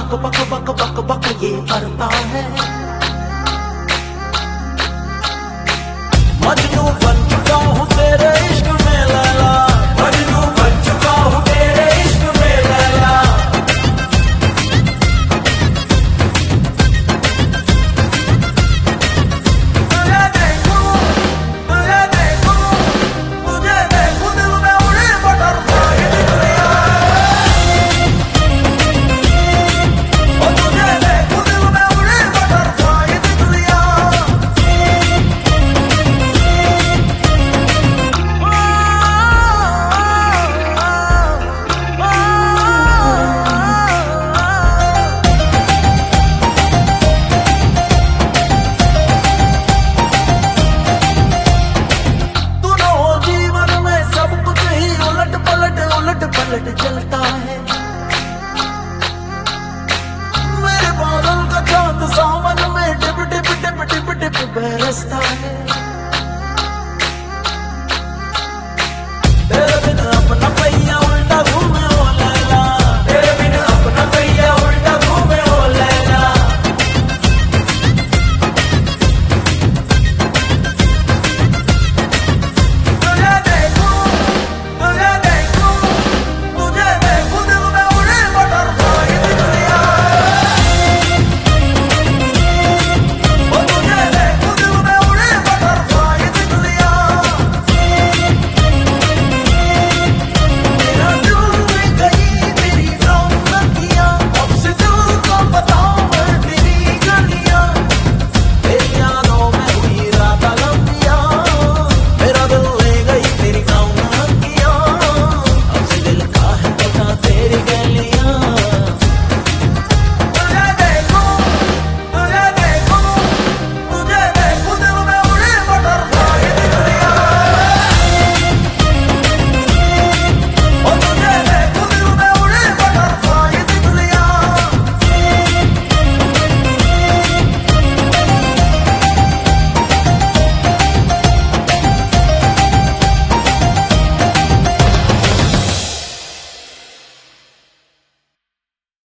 बक बक बक बक बक ये करता है। मजनू बन चुका हूँ तेरे इश्क में लैला, मजनू बन चुका हूँ तेरे इश्क में लैला। तुझे देखूं तुझे देखूं तुझे देखूं दिल में उड़े बटरफ्लाई की दुनिया। ओ तुझे देखूं दिल में उड़े बटरफ्लाई की दुनिया। जीवन में सब कुछ ही उलट पलट चलता है। मेरे बादल का चांद सावन में टिप टिप टिप टिप टिप बरसता है।